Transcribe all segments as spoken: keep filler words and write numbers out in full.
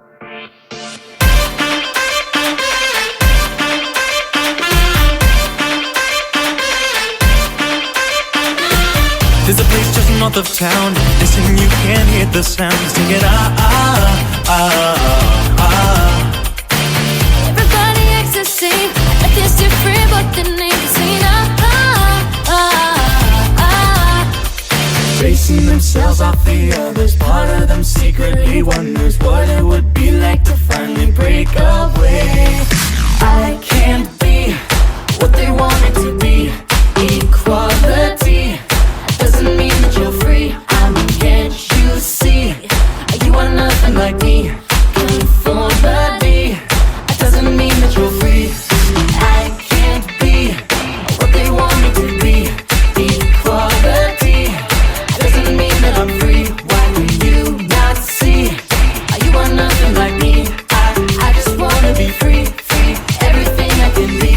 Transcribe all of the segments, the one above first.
There's a place just north of town. Listen, you can hear the sound. Sing it ah ah ah ah. Everybody acts the same. Like it's different, but the name is singing ah ah ah ah. Basing themselves off the others. Part of them secretly wonders what it would be like to finally break away. I can't be what they want it to be. Equality doesn't mean that you're free. I mean, can't you see? You are nothing like me. Conformity doesn't mean that you're free. I can't be what they want me to be. Equality doesn't mean that I'm free. Why do you not see? You are nothing like me. I, I just wanna be free, free, everything I can be.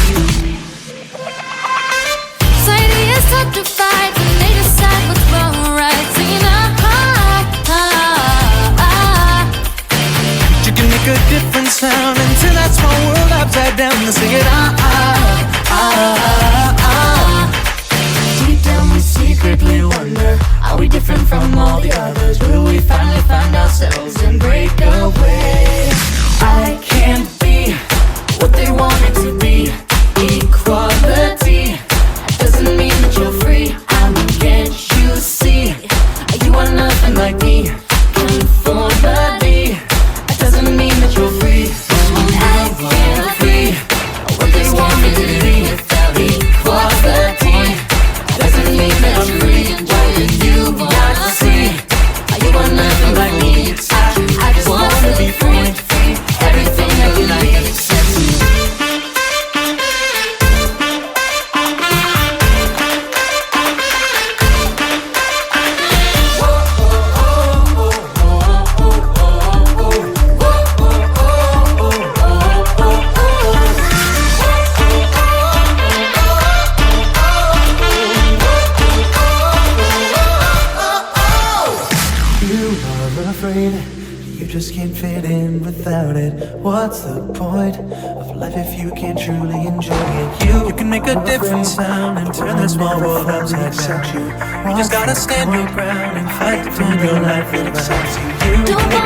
Society is tough to fight when they decide what's wrong or right. Singing ah ah ah ah. You can make a different sound and turn that small world upside down and sing it ah ah ah ah. Deep down we secretly wonder, are we different from all the others? Will we finally find ourselves and break away? I can't be what they want it to be. Equality doesn't mean that you're free. I mean, can't you see? You are nothing like me. Conformity doesn't mean that you're free. I can't be what they want me to be. Equality doesn't mean that I'm free. Why do you not see? You are nothing like me. I, I just wanna be free, free, everything I can be. You just can't fit in without it. What's the point of life if you can't truly enjoy it? You, you can make a different sound and turn the small world upside down. You just gotta stand your ground and fight to turn your life that accepts you. You Don't